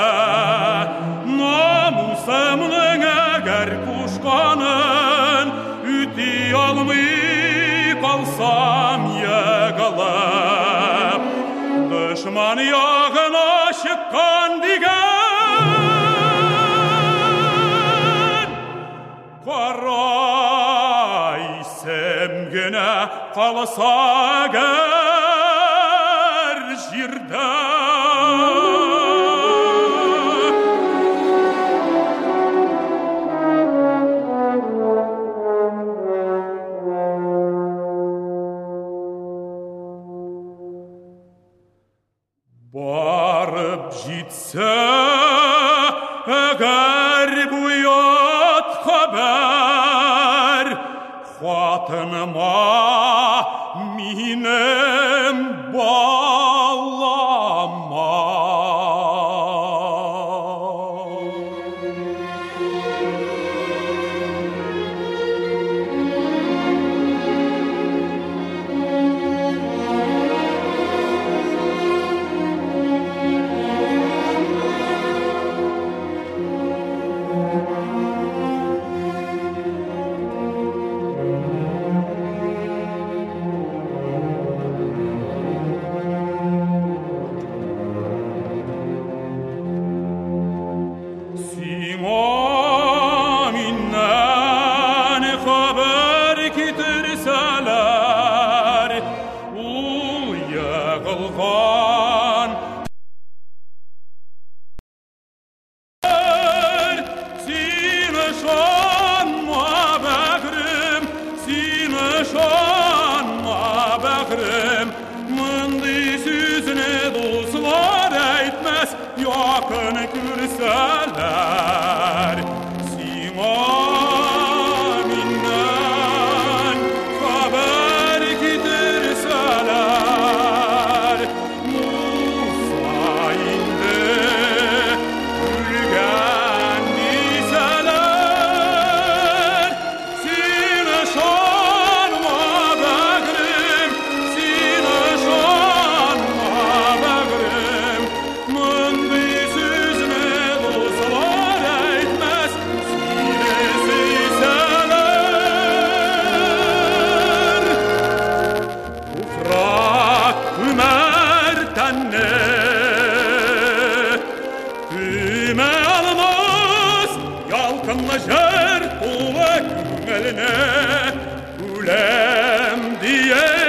Намусымның әгәр кушқанын үти алмый қалсам егылып, дұшман яғына шыққан деген қарайсым генә қалса әгәр жерде. Барып жетсе әгәр бұят хабар, хатыныма минем балама. Yakın kürseler Simaminden haber getirseler Musa indi ülgen diseler Sine şanma begrim Sine şanma begrim Üme almaz yalkınla jer kuvvet gümeline Ülem diye